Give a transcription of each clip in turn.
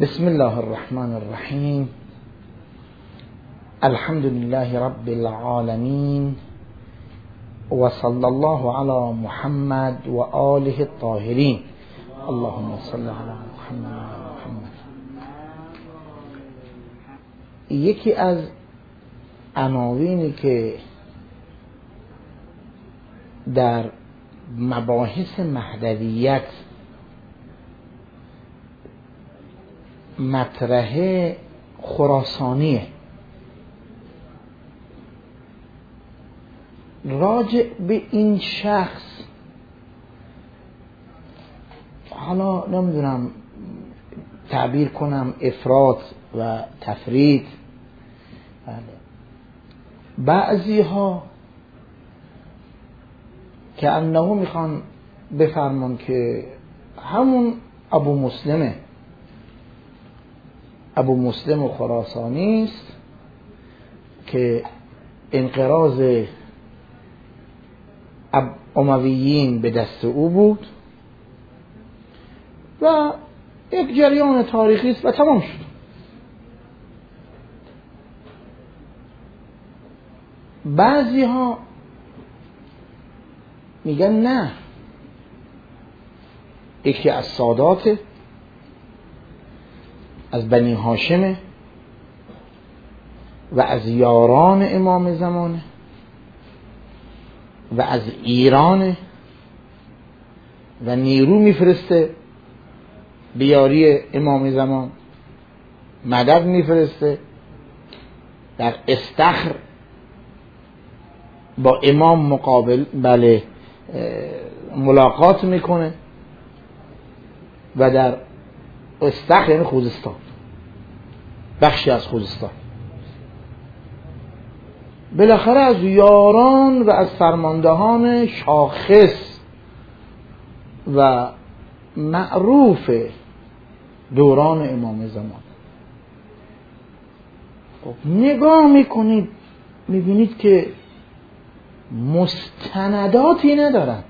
بسم الله الرحمن الرحیم. الحمد لله رب العالمین و صلی الله علی محمد و آله الطاهرین. اللهم صل علی محمد و محمد. یکی از عناوینی که در مباحث مهدویت مطرح خراسانیه، راجع به این شخص، حالا نمیدونم تعبیر کنم افراط و تفرید، بعضی ها که انه میخوان بفرمان که همون ابو مسلم خراسانی است که انقراض امویین به دست او بود و یک جریان تاریخی است و تمام شد. بعضی ها میگن نه، یکی از سادات، از بنی هاشمه و از یاران امام زمانه و از ایرانه و نیرو میفرسته بیاری امام زمان، مدد میفرسته، در استخر با امام مقابل ملاقات میکنه و در استخر یعنی خوزستان، بخشی از خوزستان، بالاخره از یاران و از فرماندهان شاخص و معروف دوران امام زمان. نگاه میکنید میبینید که مستنداتی ندارن،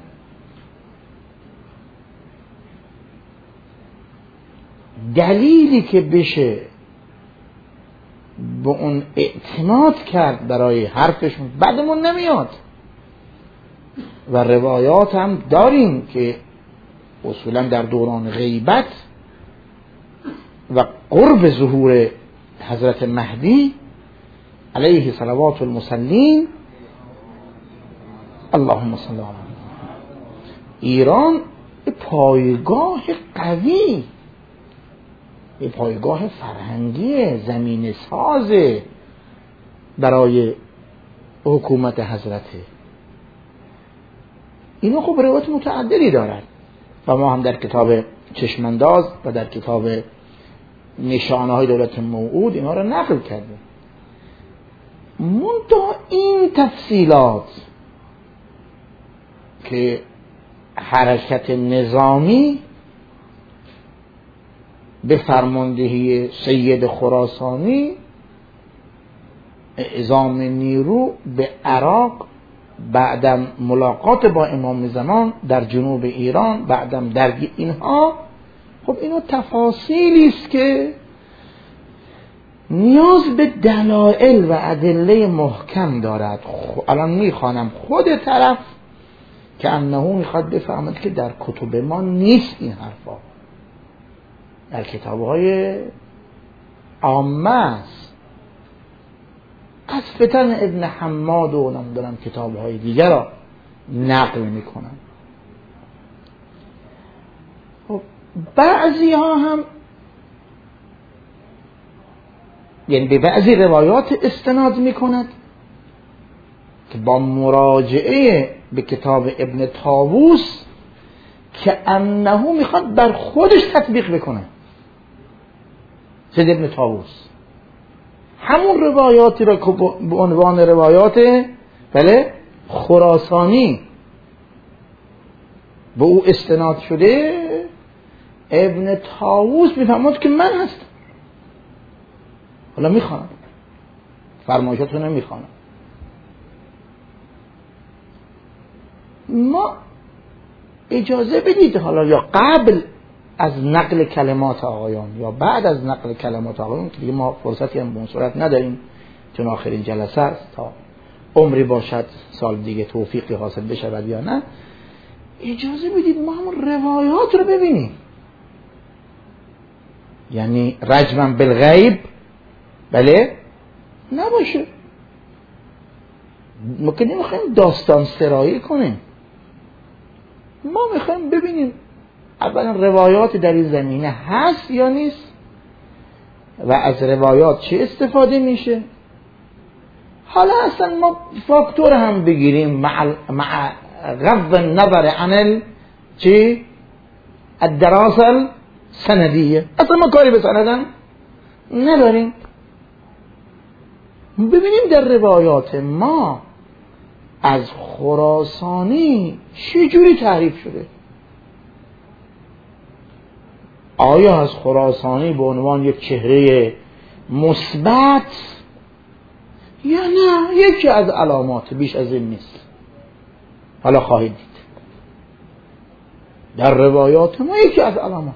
دلیلی که بشه به اون اعتماد کرد برای حرفشون بعدمون نمیاد. و روایات هم داریم که اصولا در دوران غیبت و قرب ظهور حضرت مهدی علیه صلوات المصلین اللهم صل علی ایران پایگاه قوی، یه پایگاه فرهنگی زمین ساز برای حکومت حضرته. اینا خب روایت متعددی دارن و ما هم در کتاب چشمانداز و در کتاب نشانه های دولت موعود اینا رو نقل کردیم. منتها این تفصیلات که حرکت نظامی به فرماندهی سید خراسانی اعزام نیرو به عراق، بعدم ملاقات با امام زمان در جنوب ایران، بعدم درگیر اینها، خب اینا تفاصیلی است که نیاز به دلایل و ادله محکم دارد. الان میخوانم خود طرف که انه میخواد بفهمد که در کتب ما نیست این حرفا، در کتاب‌های عامه است، از فتن ابن حماد و نمیدونم کتاب‌های دیگر را نقل میکنن. خب بعضی ها هم یعنی به بعضی روایات استناد میکند که با مراجعه به کتاب ابن طاووس که انه میخواد بر خودش تطبیق بکنه. سید ابن طاووس همون روایاتی را که به عنوان روایات خراسانی به او استناد شده، ابن طاووس میفهمد که من هستم. حالا میخوانم، فرمایشاتو نمیخوانم. ما اجازه بدید حالا یا قبل از نقل کلمات آقایان یا بعد از نقل کلمات آقایان که دیگه ما فرصتی هم به اون صورت نداریم چون آخرین جلسه است، تا عمری باشد سال دیگه توفیقی حاصل بشود یا نه، اجازه بدید ما هم روایات رو ببینیم. یعنی رجما بالغیب بله نباشه، ما که نمیخوایم داستان سرایی کنیم، ما میخوایم ببینیم اولا روایات در این زمینه هست یا نیست و از روایات چه استفاده میشه. حالا اصلا ما فاکتور هم بگیریم مع غض النظر عن چی الدراسه السندیه، اصلا ما کاری به سندن نداریم. ببینیم در روایات ما از خراسانی چجوری تعریف شده. آیا از خراسانی به عنوان یک چهره مثبت یا نه یکی از علامات، بیش از این نیست. حالا خواهید دید در روایات ما یکی از علامات،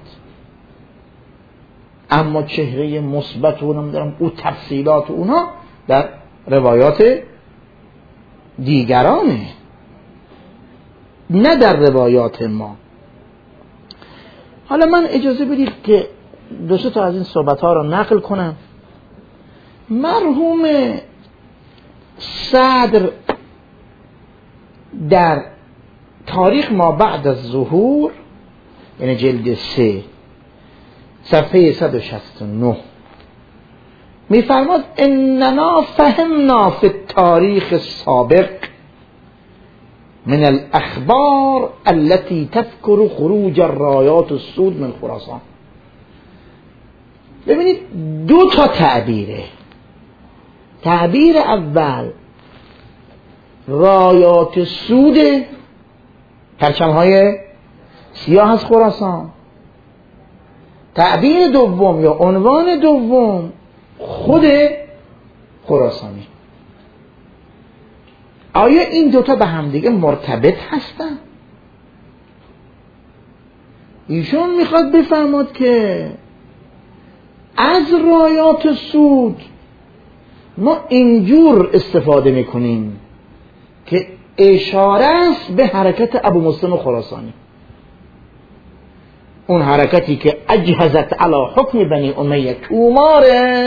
اما چهره مثبت و نمیدونم او تفصیلات اونا در روایات دیگرانه، نه در روایات ما. حالا من اجازه بدید که دو سه تا از این صحبت ها رو نقل کنم. مرحوم صدر در تاریخ ما بعد از ظهور، یعنی جلد 3 صفحه 169 میفرماد اننا فهمنا فی التاریخ السابق من الاخبار التي تذكر خروج الرايات السود من خراسان. ببینید دو تا تعبیره. تعبیر اول رایات سود، پرچم‌های سیاه از خراسان. تعبیر دوم یا عنوان دوم خود خراسانی. آیا این دوتا به هم دیگه مرتبط هستن؟ ایشون میخواد بفرماد که از رایات سود ما اینجور استفاده میکنیم که اشاره است به حرکت ابو مسلم خراسانی، اون حرکتی که اجهزت علی حکم بنی امیه، تومار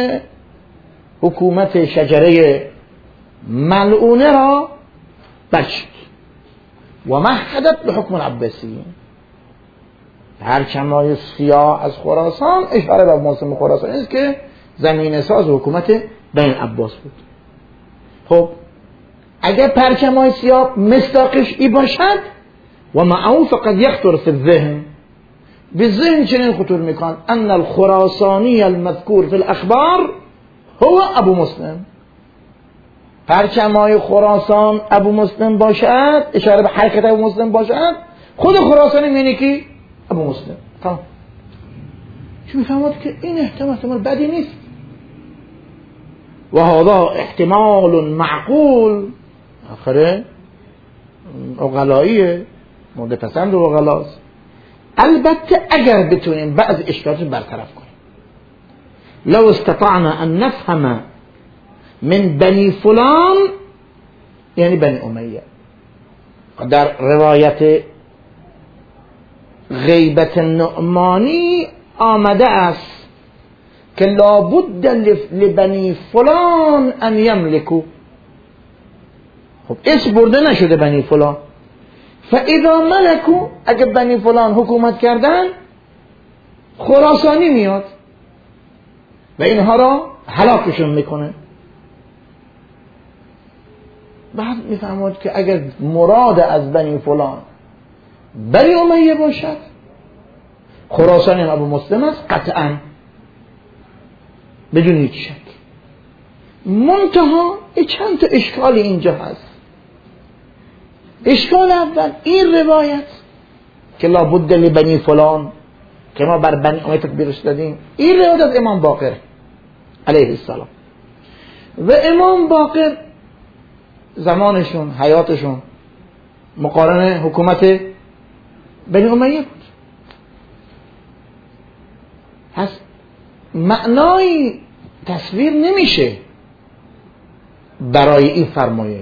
حکومت شجره ملعونه را برشد و مهدت به حکم العباسی. پرچم‌های سیاه از خراسان اشاره به مسلم خراسانی است که زمین ساز حکومت بنی عباس بود. خب اگر پرچم‌های سیاه مصداقش ای باشد و معه فقط یخطر فی الذهن، به ذهن چنین خطور میکن ان الخراسانی المذکور فی الاخبار هو ابو مسلم. پرچم‌های خراسان ابو مسلم باشد، اشاره به حرکت ابو مسلم باشد، خود خراسانی میینه کی؟ ابو مسلم. تمام. چون میفهمد که این احتمال بدی نیست و هذا احتمال معقول. آخره عقلاییه، مورد پسند عقلاست. البته اگر بتونیم بعض اشکالات برطرف کنیم، لو استطعنا ان نفهم من بنی فلان یعنی بنی امیه. در روایت غیبت نعمانی آمده است که لابد لبنی فلان ان یملکو. خب اسم برده نشده بنی فلان، فاذا ملکو، اگه بنی فلان حکومت کردن خراسانی میاد و اینها را هلاکشون میکنه. بعد میفهمد که اگر مراد از بنی فلان بنی امیه باشد، خراسانی هم ابو مسلم است قطعا بدون هیچ شک. منتها چند تا اشکال اینجا هست. اشکال اول این روایت که لابد لبنی فلان که ما بر بنی امیه تکبیرش دادیم، این روایت از امام باقر علیه السلام و امام باقر زمانشون حیاتشون مقارن حکومت بنی امیه بود. پس معنای تصویر نمیشه برای این فرمایش.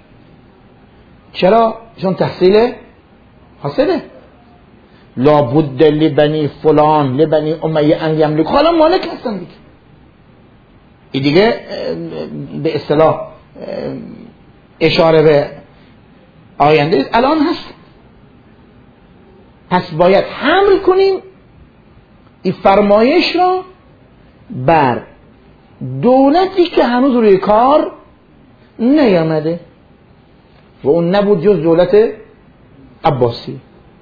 چرا؟ چون تحصیل حاصله. لابد لبنی فلان لبنی امیه ان یملک، حالا مالک هستن دیگه. این دیگه به اصطلاح اشاره به آینده الان هست. پس باید حمل کنیم این فرمایش را بر دولتی که هنوز روی کار نیامده و اون نبود جز دولت عباسی.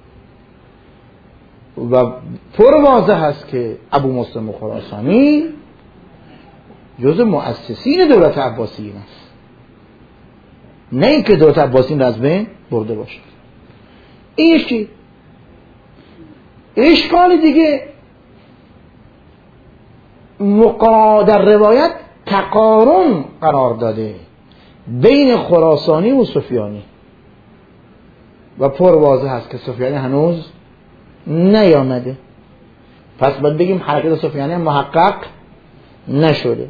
و پر واضح هست که ابو مسلم خراسانی جز مؤسسین دولت عباسی است، نه اینکه دولت عباسی را از بین برده باشد. این چی؟ اشکال دیگه در روایت تقارن قرار داده بین خراسانی و سفیانی و پر واضح هست که سفیانی هنوز نیامده. پس باید بگیم حرکت سفیانی محقق نشده.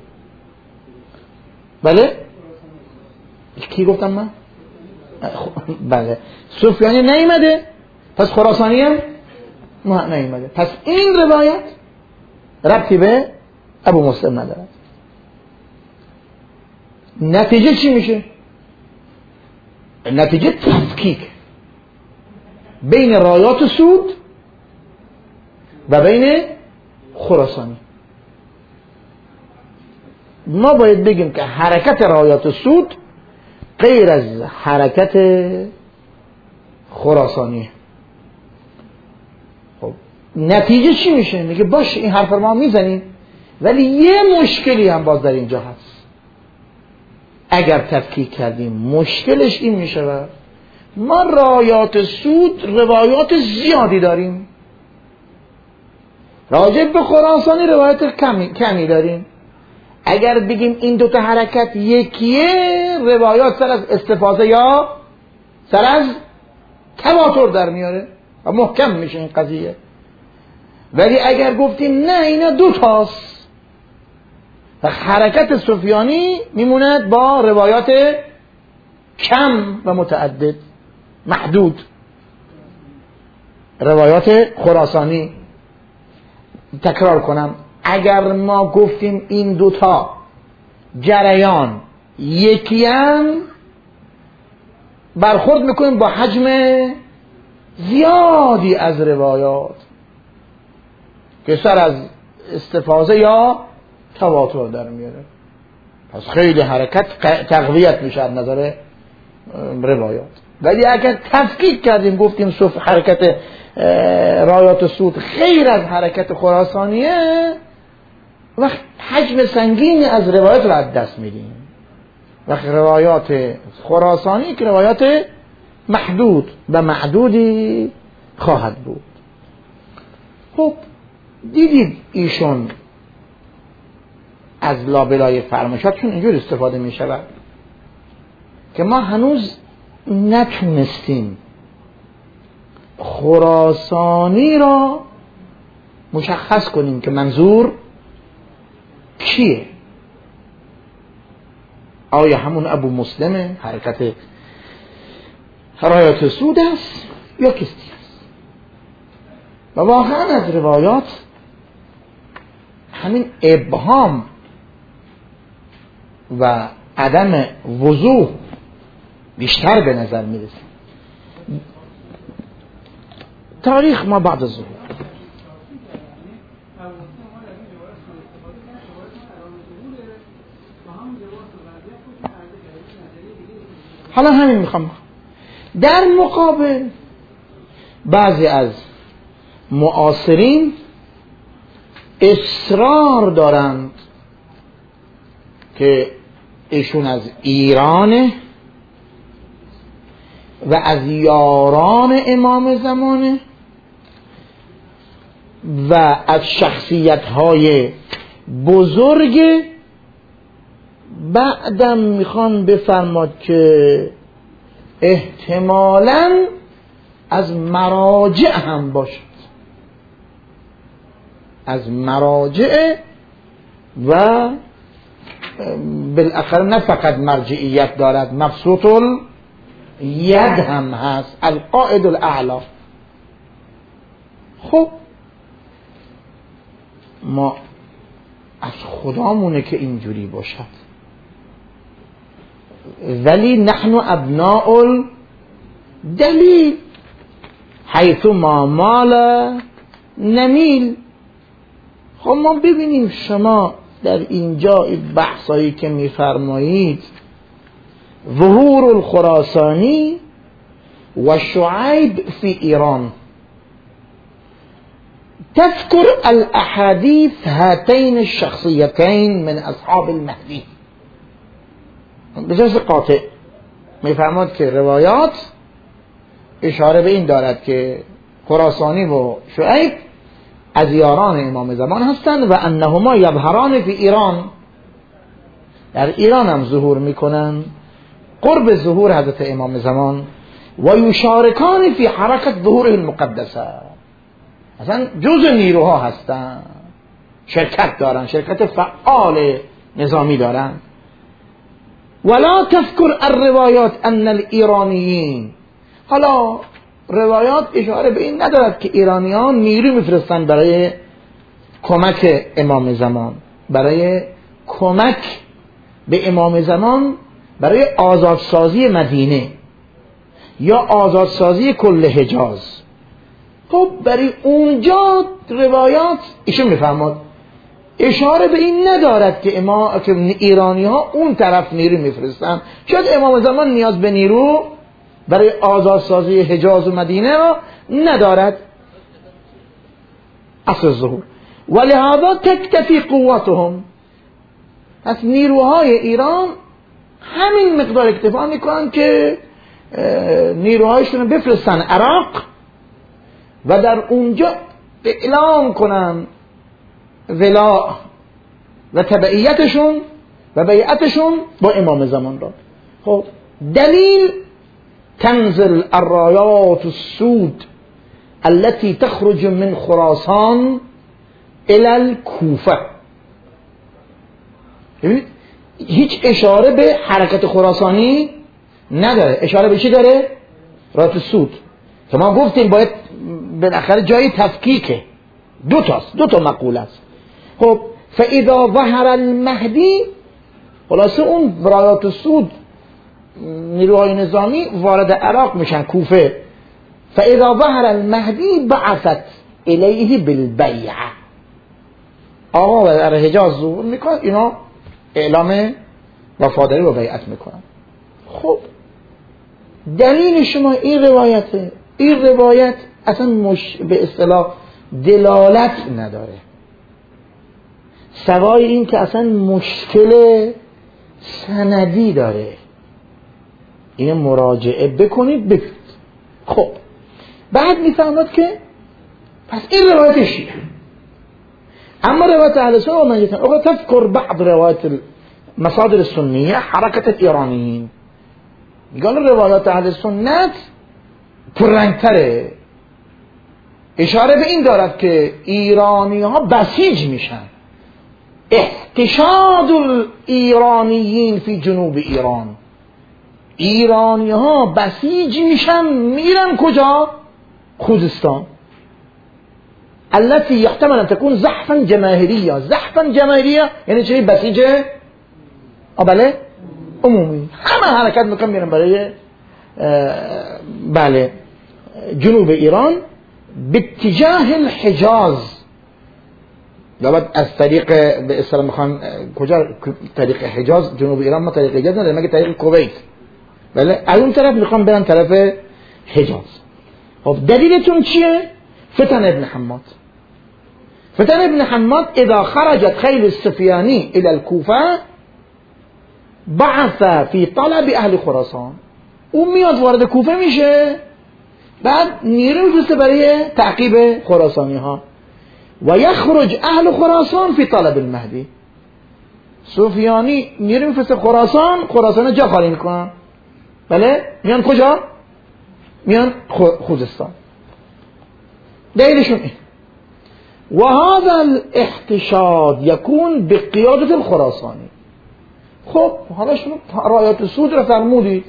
بله؟ کی گفتم من؟ بله، سفیانی نیامده، پس خراسانی هم نیامده. پس این روایت ربطی به ابو مسلم ندارد. نتیجه چی میشه؟ نتیجه تفکیک بین رایات سود و بین خراسانی. ما باید بگیم که حرکت رایات سود غیر از حرکت خراسانی. خب نتیجه چی میشه؟ میگه باش این حرف ما میزنیم، ولی یه مشکلی هم باز در اینجا هست. اگر تفکیک کردیم مشکلش این میشه ما رایات سود روایات زیادی داریم، راجع به خراسانی روایت کمی داریم. اگر بگیم این دوتا حرکت یکیه، روایات سر از استفاضه یا سر از تواتر در میاره و محکم میشه این قضیه. ولی اگر گفتیم نه اینا دوتاست، و حرکت سفیانی میموند با روایات کم و متعدد محدود. روایات خراسانی، تکرار کنم، اگر ما گفتیم این دوتا جریان یکیان، برخورد میکنیم با حجم زیادی از روایات که سر از استفاضه یا تواتر در میاره. پس خیلی حرکت تقویت میشه از نظر روایات. ولی اگر تفکیک کردیم گفتیم حرکت رایات سود خیر از حرکت خراسانیه، وقت حجم سنگین از روایات رو از دست میدیم. وقت روایات خراسانی که روایات محدود و معدودی خواهد بود. خب دیدید ایشون از لابلای فرمایشاتشون اینجور استفاده می شود که ما هنوز نتونستیم خراسانی را مشخص کنیم که منظور کیه. آیا همون ابو مسلم حرکت رایات سود است یا کسی است؟ و واقعا از روایات همین ابهام و عدم وضوح بیشتر به نظر میرسه. تاریخ ما بعد از ظهور. حالا همین میخوام. در مقابل بعضی از معاصرین اصرار دارند که ایشون از ایرانه و از یاران امام زمانه و از شخصیت‌های بزرگ. بعدم میخوان بفرماد که احتمالاً از مراجع هم باشد. از مراجع و بالاخره نه فقط مرجعیت دارد، مبسوط الید هم هست، القائد الاعلا. خب ما از خدامونه که اینجوری باشد، ولی نحن ابناء الدلیل حیث ما مال نمیل. خب ما ببینیم شما در اینجا بحثایی که میفرمایید ظهور الخراسانی و شعیب فی ایران، تذكر الاحاديث هاتين الشخصيتين من اصحاب المهدی. بجاز قاطع میفرماد که روایات اشاره به این دارد که خراسانی و شعیب از یاران امام زمان هستند و انهما یظهران فی ایران، در ایران هم ظهور میکنن قرب ظهور حضرت امام زمان، و یشارکان فی حرکت ظهور المقدسه، اصلا جزء نیروها هستن، شرکت دارن، شرکت فعال نظامی دارن. ولا تذكر الروایات ان الایرانیین، حالا روایات اشاره به این ندارد که ایرانیان نیرو میفرستن برای کمک امام زمان، برای کمک به امام زمان برای آزادسازی مدینه یا آزادسازی کل حجاز. خب برای اونجا روایات ایشون میفرماد اشاره به این ندارد که ایرانی ها اون طرف نیرو میفرستن، شاید امام زمان نیاز به نیرو برای آزادسازی حجاز و مدینه را ندارد اصل ظهور، ولهذا تکتفی قوتهم. از نیروهای ایران همین مقدار اکتفا میکنن که نیروهایشون بفرستن عراق و در اونجا اعلام کنن ولا و تبعیتشون و بیعتشون با امام زمان را. خب دلیل تنزل الرايات السود التي تخرج من خراسان الى الكوفه. هیچ اشاره به حرکت خراسانی نداره، اشاره به چی داره؟ رایات السود که ما گفتیم باید بالاخره جای تفکیکه، دو تا مقوله است. خب فاذا ظهر المهدی، خلاصه اون رایات السود نیروهای نظامی وارد عراق میشن کوفه، فاذا ظهر المهدی بعثت الیه بالبیعه، آقا در حجاز ظهور میکنه، اینا اعلام وفاداری و بیعت میکنن. خب دلیل شما این روایته، این روایت اصلا به اصطلاح دلالت نداره، سوای این که اصلا مشکل سندی داره. این مراجعه بکنید بگید. خب بعد میفهمد که پس این روایتشیه. اما روایت اهل سنت و منجتن اخرى تذكر بعض روایت مصادر السنیه حرکت ایرانیین. میگن روایات اهل سنت پررنگتره، اشاره به این دارد که ایرانی ها بسیج میشن، احتشاد الایرانیین فی جنوب ایران، ایرانی ها بسیج میشن، میرن کجا؟ خوزستان. التي يحتمل ان تكون زحفا جماهيريا. زحفا جماهيريا یعنی چه؟ بسیج بله عمومی، همه حرکت میکنن میرن برای بله جنوب ایران باتجاه الحجاز. لابد از طریق به اصطلاح میخوان کجا؟ طریق حجاز. جنوب ایران ما طریق حجاز نداریم مگه طریق کویت، بله از اون طرف میخوان برن طرف حجاز. خب دلیلتون چیه؟ فتن ابن حماد. فتن ابن حماد اذا خرجت خیل السفیانی الى الكوفه بعث فی طلب اهل خراسان. اون میاد وارد کوفه میشه، بعد نیرو میفرسته برای تعقیب خراسانی ها. و یخرج اهل خراسان فی طلب المهدی. سفیانی نیرو میفرسته خراسان، خراسان جا خالی میکنن، بله میان کجا؟ میان خوزستان. دلیلشون این. و هذا الاحتشاد یکون به قیادت الخراسانی. خب حالا شما رایات سود را فرمودید،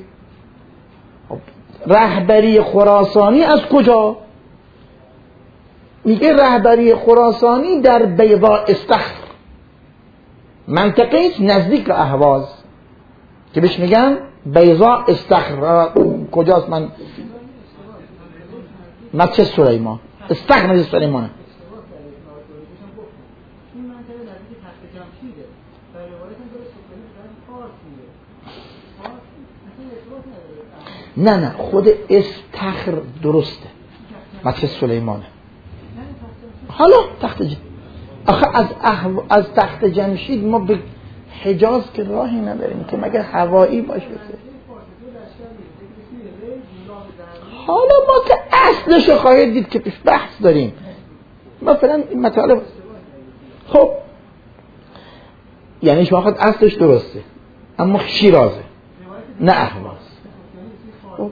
رهبری خراسانی از کجا؟ میگه رهبری خراسانی در بیضاء استخر، منطقه است نزدیک اهواز که بهش میگن بیضاء استخر. کجاست؟ من مسجد سلیمان، استخر مسجد سلیمانه. نه خود استخر درسته، مسجد سلیمانه. حالا آخه از تخت جمشید ما به حجاز که راهی نداریم که مگر هوایی باشه. حالا ما که اصلش خواهید دید که پیش بحث داریم مثلا این مطالب. خب یعنی شما خواهد اصلش درسته اما شیرازه نه اهواز. خب.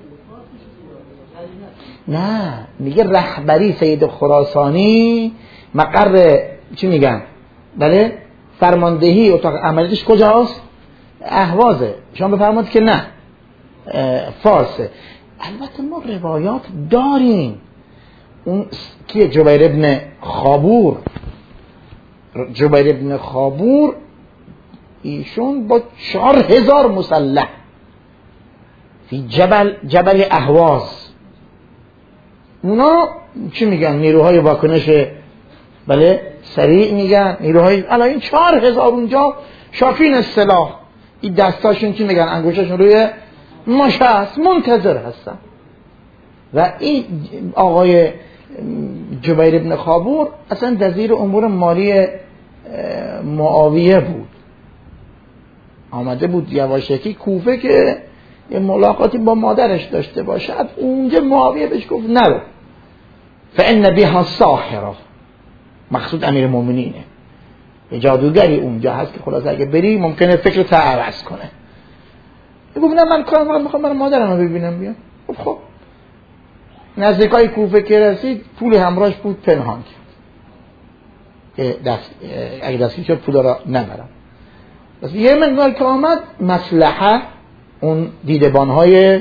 نه میگه رهبری سید خراسانی مقر چی میگن؟ بله فرماندهی اتاق عملیش کجاست؟ اهوازه. شما بفرمایید که نه فارسه. البته ما روایات داریم. اون که جبیر ابن خابور ایشون با 4000 مسلح فی جبل اهواز، اونا چی میگن؟ نیروهای واکنش بله سریع میگن، نیروهای الان این 4000 اونجا شافین السلاح، این دستاشون چی میگن؟ انگوشاشون روی ماشه هست، منتظر هستن. و این آقای جبیر ابن خابور اصلا وزیر امور مالی معاویه بود، آمده بود یواشکی کوفه که یه ملاقاتی با مادرش داشته باشد. اونجا معاویه بهش گفت نرو، فإن بها ساحره، مقصود امیر مومنینه، یه جادوگری اونجا هست که خلاص اگه بری ممکنه فکرت عوض کنه. گفت نه من کارم میخوام برای مادرم رو ببینم بیام. خب نزدیکای کوفه که رسید پول همراهش بود پنهان کرد اگه دستی شد پول را نبرم. بس یه مقدار که آمد مصلحه اون دیدبانهای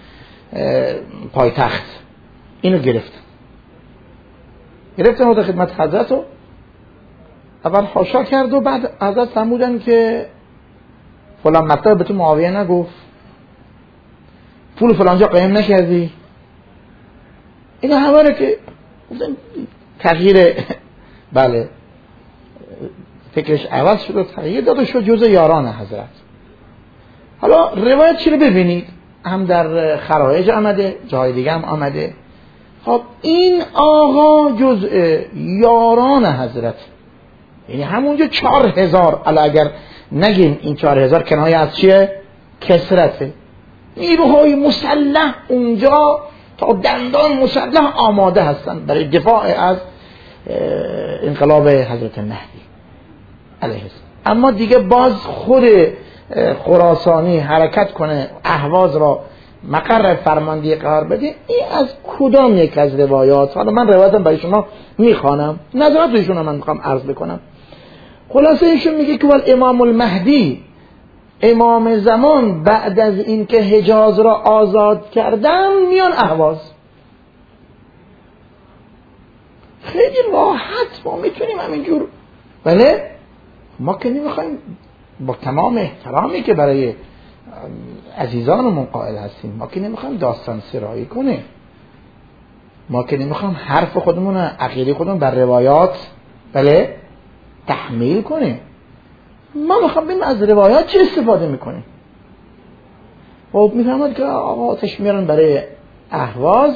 پایتخت اینو گرفتن رو در خدمت حضرت رو اول حاشا کرد و بعد حضرت فرمودن که فلان مطلب به تو معاویه نگفت، پول فلانجا قایم نکردی. این همه رو که تغییر بله فکرش عوض شد و تغییر داد و شد جزء یاران حضرت. حالا روایت چی رو ببینید، هم در خرایج آمده جای دیگه هم آمده. خب این آقا جزء یاران حضرت، یعنی همونجا 4000. الا اگر نگیم این 4000 کنایه از چیه؟ کثرته. نیروهای مسلح اونجا تا دندان مسلح آماده هستند برای دفاع از انقلاب حضرت مهدی علیه السلام. اما دیگه باز خود خراسانی حرکت کنه اهواز را مقر فرماندهی قرار بده، این از کدام یک از روایات؟ حالا من روایتم برای شما میخوانم، نظرات ایشون رو من میخوام عرض بکنم. خلاصه ایشون میگه که امام المهدی، امام زمان، بعد از این که حجاز را آزاد کردن میان اهواز. خیلی راحت ما میتونیم همینجور، بله ما که نمیخوایم، با تمام احترامی که برای عزیزانمون قائل هستیم، ما که نمیخوایم داستان سرایی کنه، ما که نمیخوایم حرف خودمون، عقیده خودمون بر روایات بله تحمیل کنه. ما میخوام ببینیم از روایات چه استفاده میکنیم. خب میفهمد که آقا آتش میارن برای اهواز،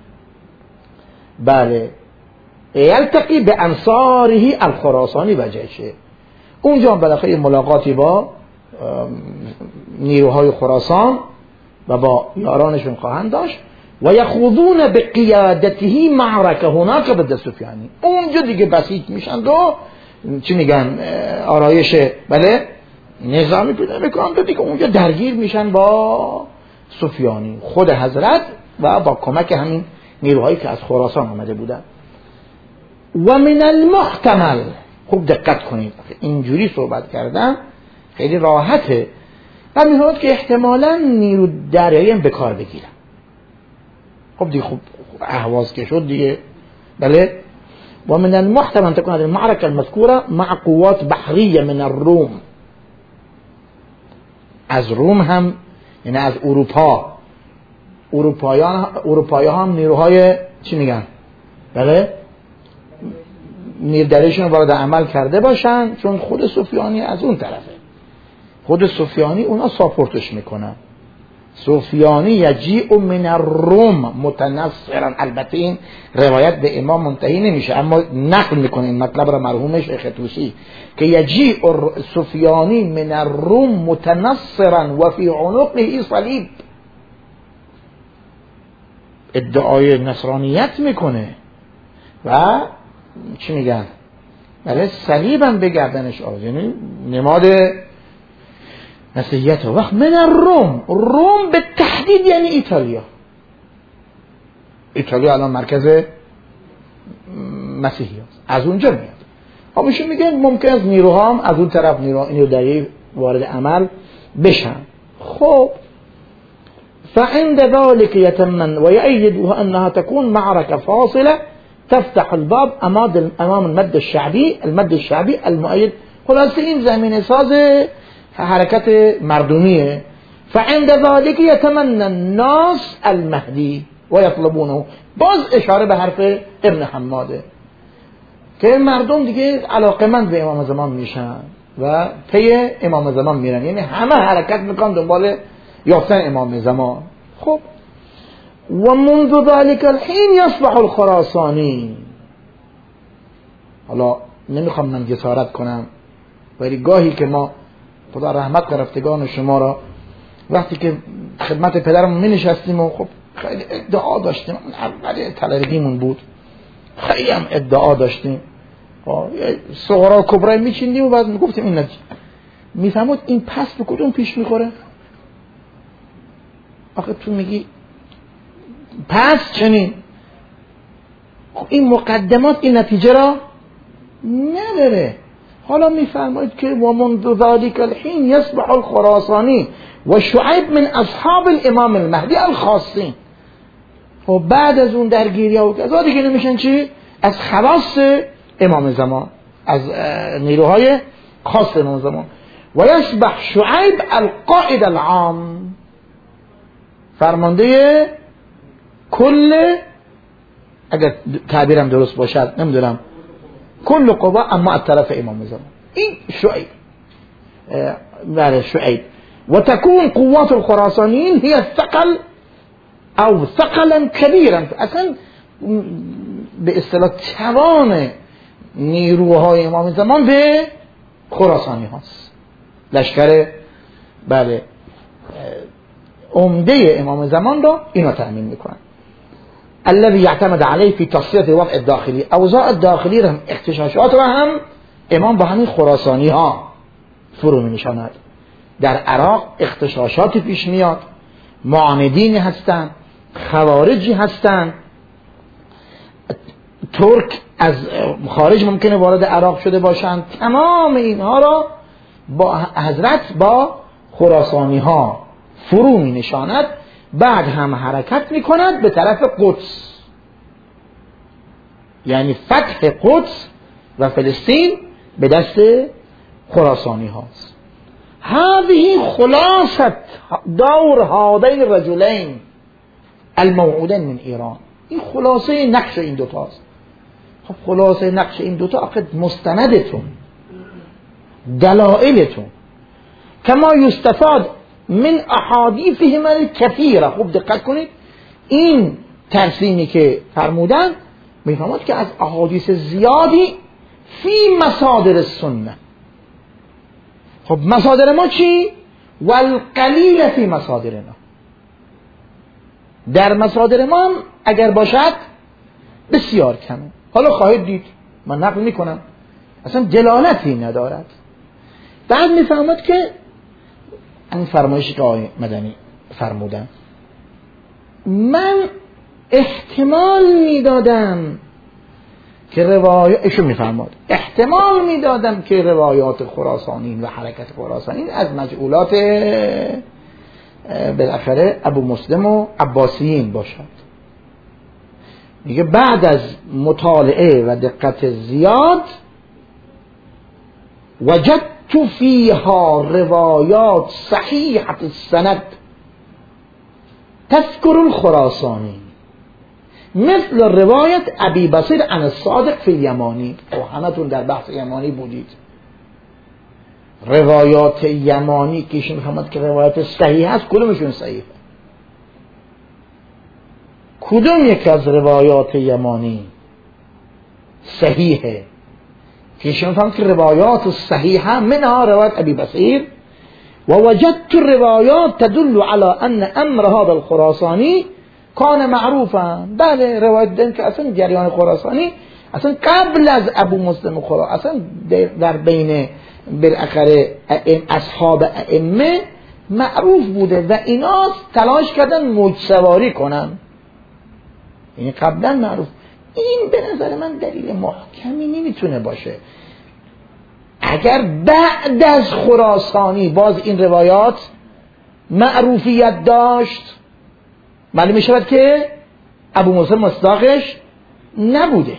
بله یلتقی به انصاره الخراسانی و جیشه. اونجا هم بالاخره ملاقاتی با نیروهای خراسان و با یارانشون خواهند داشت و یخوضون به قیادته معرکه هناک ضد سفیانی. اونجا دیگه بسیج میشن و چی میگن آرایش بله نظامی پیدا میکنن، دیگه اونجا درگیر میشن با سفیانی، خود حضرت و با کمک همین نیروهایی که از خراسان آمده بودن. و من المحتمل، خوب دقت کنید اینجوری صحبت کردم خیلی راحته و می‌خواد که احتمالاً نیرو دریایی هم به کار بگیرم. خب دیگه خوب اهواز که شد دیگه. بله. و من المحتمل تكون هذه المعركة المذكورة مع قوات بحرية من الروم، از روم هم یعنی از اروپایی هم نیروهای چی میگن؟ بله نیردریشون وارد عمل کرده باشن، چون خود سفیانی از اون طرفه، خود سفیانی اونا ساپورتش میکنن. سفیانی یجیء من الروم متنصرا، البته این روایت به امام منتهی نمیشه اما نقل میکنه این مطلب را مرحوم شیخ طوسی که یجیء سفیانی من الروم متنصرا و فی عنقه صلیب، ادعای نصرانیت میکنه و چی میگن؟ بله صلیبم به گردنش آورد، یعنی نماد مسیحیت. وقت من الروم، روم به تحدید یعنی ایتالیا. ایتالیا الان مرکز مسیحی هست، از اونجا میاد. آبشون میگه ممکن است نیروها هم از اون طرف نیرو دریایی وارد عمل بشن. خب فعند ذلك يتمن ويؤيده انها تكون معركة فاصلة تفتح الباب امام المد الشعبي المؤيد. خلاصه این زمین ساز حرکت مردمیه. فعند ذلك يتمنى الناس المهدي ويطلبونه، باز اشاره به حرف ابن حماده که مردم دیگه علاقمند به امام زمان میشن و پی امام زمان میرن، یعنی همه حرکت میکنن دنبال یافتن امام زمان. خب و منذ ذلك الحين يصبح الخراسانی، حالا نمیخوام من جسارت کنم ولی گاهی که ما خدا رحمت کنه رفتگان شما را، وقتی که خدمت پدرمون می نشستیم و خب خیلی ادعا داشتیم، اول طلبیمون بود، خیلی هم ادعا داشتیم، صغرا و کبرا می چیندیم و بعد می گفتیم این نتیجه می فهمود این پس به کدوم پیش می خوره. آخه تو میگی پس چنین، خب این مقدمات این نتیجه را نداره. حالا میفرمایید که و منذ ذلك الحين يصبح الخراسانی و شعیب من اصحاب الامام المهدی الخاصین. و بعد از اون درگیری ها و کذا دیگه نمیشن چی؟ از خواص امام زمان، از نیروهای خاص امام زمان. و یصبح شعیب القائد العام، فرمانده کل، اگر تعبیرم درست باشد نمیدونم، کل قوا اما از طرف امام زمان. این شعیب بله شعیب. و تكون قوات الخراسانیین هي الثقل او ثقلا كبيرا، اصلا به اصطلاح توان نیروهای امام زمان به خراسانی هاست، لشکر بله عمده امام زمان را اینا تأمین میکنن. الذي يعتمد عليه في تصفیه وضع الداخلی، اوضاع داخلی را هم اختشاشات را هم امام با همین خراسانی ها فرو می نشاند. در عراق اختشاشاتی پیش میاد، معاندینی هستند، خوارجی هستند، ترک از خارج ممکنه وارد عراق شده باشند. تمام اینها را با حضرت با خراسانی ها فرو می نشاند. بعد هم حرکت می کند به طرف قدس، یعنی فتح قدس و فلسطین به دست خراسانی هاست. هذه خلاصة دور هذين الرجلين الموعودين من ایران. این خلاصه نقش این دوتاست. خب خلاصه نقش این دوتا عقد مستندتون، دلائلتون، کما یستفاد من احادیثهم الكثیره. خوب دقت کنید، این ترسیمی که فرمودن میفهمد که از احادیث زیادی فی مصادر السنه. خب مصادر ما چی؟ والقلیل فی مصادرنا. در مصادر ما هم اگر باشد بسیار کمه. حالا خواهید دید من نقل میکنم اصلا دلالتی ندارد. بعد میفهمد که این فرمایشی که آقای مدنی فرمودن، من احتمال میدادم که ایشون میفرماد احتمال میدادم که روایات خراسانیین و حرکت خراسانیین از مجعولات بالاخره ابو مسلم و عباسیین باشد. میگه بعد از مطالعه و دقت زیاد وجدت فیها روایات صحیحة السند تذکر الخراسانی مثل روایت ابی بصیر عن الصادق فی الیمانی. همتون در بحث یمانی بودید. روایات یمانی که ایشون میفهمد که روایت صحیح هست، کدومشون صحیحه؟ کدوم یک از روایات یمانی صحیحه؟ که ایشون میفهمد که روایات صحیحه منها روایت ابی بصیر و وجدت الروایات تدل على ان امر هذا الخراسانی کان معروفا. بله، روایت دن که اصلا جریان خراسانی اصلا قبل از ابو مسلم خراسانی اصلا در بین بالاخره اصحاب ائمه معروف بوده و اینا تلاش کردن موج سواری کنن، یعنی قبلا معروف. این به نظر من دلیل محکمی نمیتونه باشه. اگر بعد از خراسانی باز این روایات معروفیت داشت، معلوم میشود که ابو مسلم مصداقش نبوده.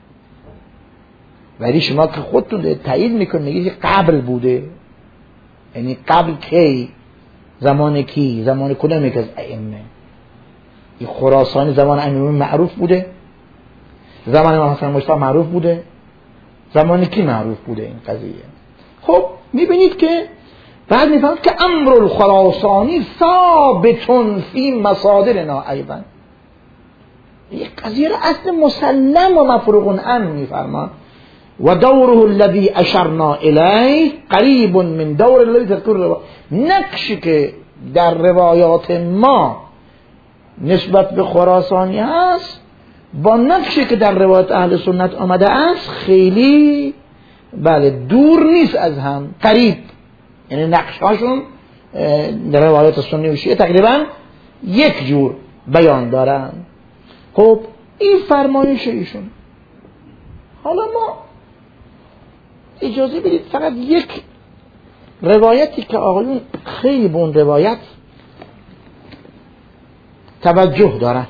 ولی شما که خودتون تایید میکنید میگید قبل بوده، یعنی قبل کی؟ زمان کی؟ زمان کدام یک از ائمه؟ این خراسانی زمان ائمه معروف بوده؟ زمان امام حسن مشتاق معروف بوده؟ زمان کی معروف بوده این قضیه؟ خب میبینید که بعد میفهمید که امر الخراسانی ثابت فی مصادرنا ایضا. این قضیه را اصل مسلم و مفروغ عنه میفرمان و دوره الذي اشرنا الیه قریب من دور الذي تذكر. نقشی که در روایات ما نسبت به خراسانی هست با نقشی که در روایات اهل سنت آمده است خیلی بله دور نیست از هم، قریب. یعنی نقش هاشون در روایات سنی و شیعه تقریبا یک جور بیان دارن. خب این فرمایش ایشون. حالا ما اجازه بدید فقط یک روایتی که آقایون خیلی به اون روایت توجه دارن،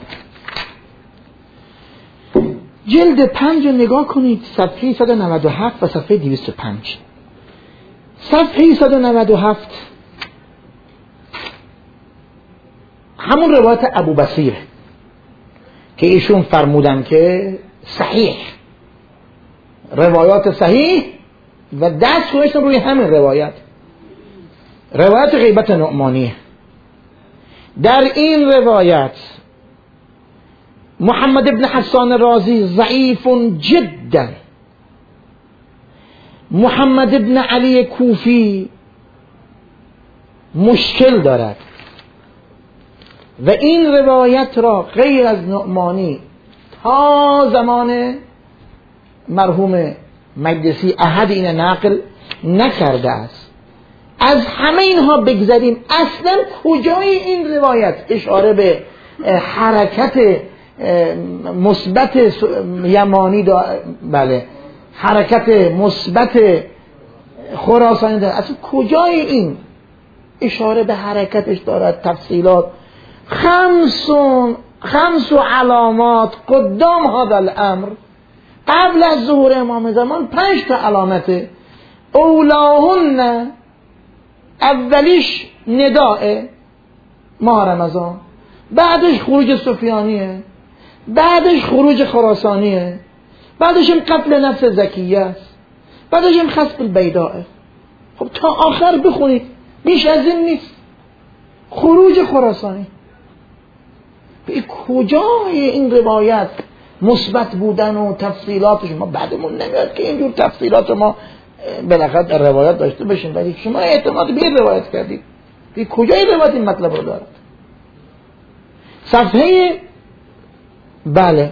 جلد 5 نگاه کنید، صفحه 197 و صفحه 205. صفحه 197 همون روایت ابو بصیر که ایشون فرمودن که صحیح، روایات صحیح و دست گذاشتن روی همین روایت غیبت نعمانی. در این روایت محمد ابن حسان رازی ضعیف جدا، محمد ابن علی کوفی مشکل دارد و این روایت را غیر از نعمانی تا زمان مرحوم مجلسی احد این نقل نکرده است. از همه اینها بگذریم، اصلا کجای این روایت اشاره به حرکت مثبت یمانی بله حرکت مثبت خراسانی دارد؟ اصلا کجای این اشاره به حرکتش دارد؟ تفصیلات خمس علامات قدام هذا الامر، قبل از ظهور امام زمان 5 تا علامته. اولاهن، اولیش نداء ماه رمضان، بعدش خروج سفیانیه، بعدش خروج خراسانیه، بعدش هم قتل نفس زکیه است، بعدش هم خسف البیداء. خب تا آخر بخونید، بیش از این نیست. خروج خراسانی به کجای این روایت مثبت بودن و تفصیلاتش ما بعدمون نمیاد که اینجور تفصیلات ما بالاخره در روایت داشته باشیم، ولی شما اعتماد به این روایت کردید. به کجای روایت این مطلب رو دارد؟ صفحه بله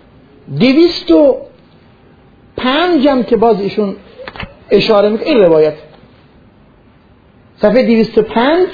205 هم که باز ایشون اشاره میکنه این روایت، صفحه 205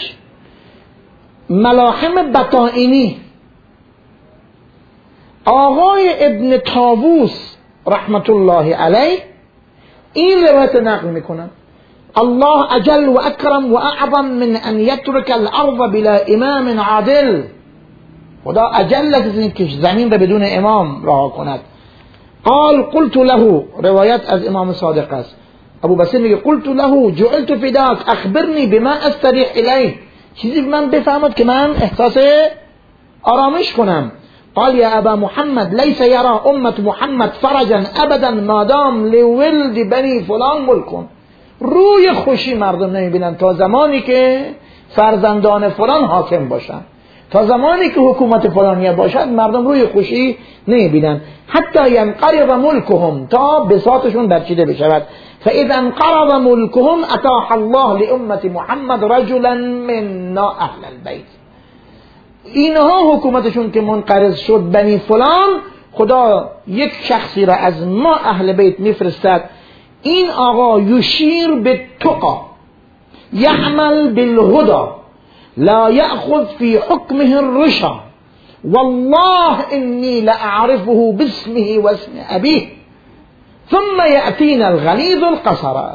ملاحم بطائنی، آقای ابن طاووس رحمت الله علیه این روایت نقل میکنن: الله اجل و اکرم و اعظم من ان یترک الارض بلا امام عادل. خدا اجل از این که زمین را بدون امام رها کند. قال قلت له، روایت از امام صادق است، ابو بصیر میگه قلت له جعلت فداک اخبرنی بما استریح الیه، چیزی من بفهمد که من احساس آرامش کنم. قال یا ابا محمد لیس یرا امت محمد فرجا ابدا مادام لولد بنی فلان ملکون. روی خوشی مردم نمیبینن تا زمانی که فرزندان فلان حاکم باشن، تا زمانی که حکومت فلانیه باشد مردم روی خوشی نمیبینن. حتی ینقرض ملکهم، تا بساطشون برچیده بشود. فاذا انقرض ملکهم اتاح الله لامت محمد رجلا منا اهل البیت. اینها حکومتشون که منقرض شد بنی فلان، خدا یک شخصی را از ما اهل بیت میفرستد. این آقا یشیر بالتقى یعمل بالهدى لا یأخذ فی حکمه الرشا والله انی لأعرفه باسمه و اسم ابیه ثم یأتینا الغلیظ القصر.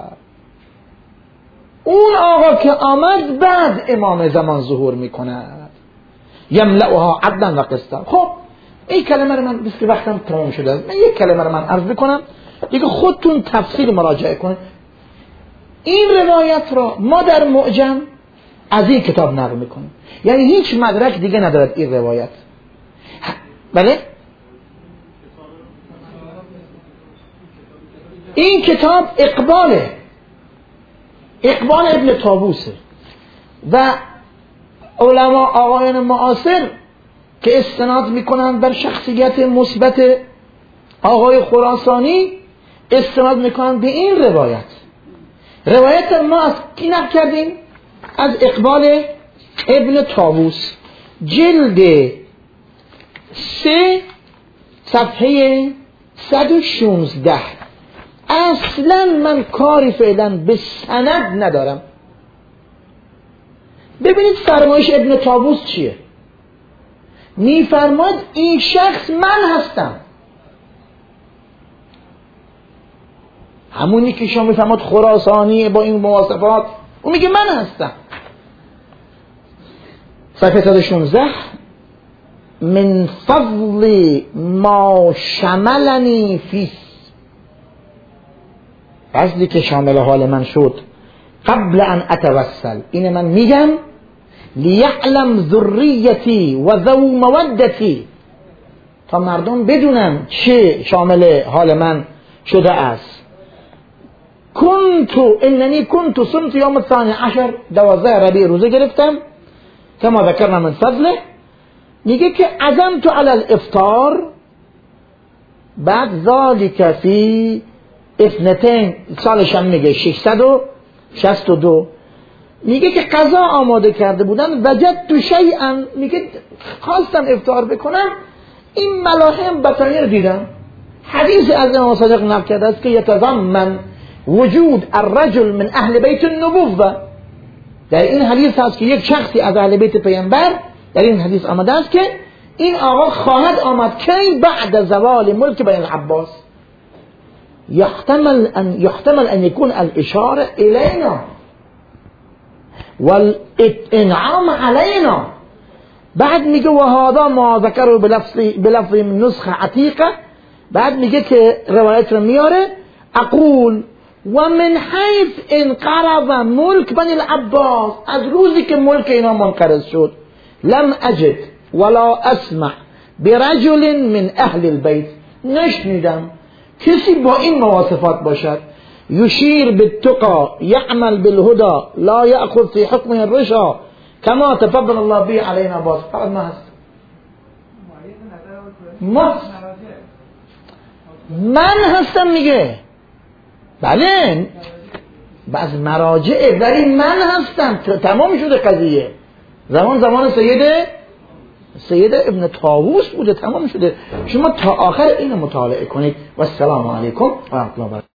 اون آقا که آمد بعد امام زمان ظهور میکند، یملأها عدلا و قسطا. خب این کلمه رو من بس که وقتم تمام شده است، من یک کلمه رو من عرض بکنم دیگه خودتون تفسیر مراجعه کنید. این روایت را ما در معجم از این کتاب نقل میکنیم، یعنی هیچ مدرک دیگه ندارد این روایت. بله این کتاب اقبال ابن طاووسه و علما آقایان معاصر که استناد میکنند بر شخصیت مثبت آقای خراسانی استناد میکنند به این روایت ما از کی نقل کردیم؟ از اقبال ابن طاووس، جلد 3 صفحه 116. اصلا من کاری فعلا به سند ندارم. ببینید فرمایش ابن طاووس چیه. میفرماد این شخص من هستم، همونی که شما میفرماد خراسانی با این مواصفات، اون میگه من هستم. صفحه 116: من فضل ما شملنی فیه، فضلی که شامل حال من شد قبل ان اتوسل، اینه من میگم لیعلم ذریتی و ذو مودتی، تا مردم بدونن چه شامل حال من شده است. اننی کنت صمت یوم الثانی عشر، 12 ربیع روزه گرفتم کما ذکرنا من فضله. میگه که عزمت علی الافطار بعد ذالک فی اثنتین، سالش هم میگه 662. میگه که غذا آماده کرده بودن، وجدت شیئا، میگه خواستم افطار بکنم این ملاحم بطنی رو دیدم. حدیث از امام صادق نقل کرده است که یتضمن وجود الرجل من اهل بیت النبوة. در این حدیث هست که یک شخصی از اهل بیت پیامبر، در این حدیث آمده است که این آقا خواهد آمد کی بعد زوال ملک بنی العباس. يحتمل ان يكون الاشاره الينا والانعام علينا. بعد میگه و هذا ما ذکره بلفظ من نسخه عتیقه. بعد میگه که روایت رو میاره اقول و من حیث انقرض ملک بنی العباس، از روزی که ملک اینا منقرض شد، لم اجد ولا اسمع برجل من اهل البيت، نشنیدم کسی با این مواصفات باشد. یشیر بالتقى یعمل بالهدى لا یأخذ فی حکمه الرشا کما تفضل الله به علینا. باز فقط من هستم میگه. بله بعض مراجعه ولی من هستم، تمام شده قضیه. زمان سید ابن طاووس بوده، تمام شده. شما تا آخر اینو مطالعه کنید. و السلام علیکم و رحمت الله.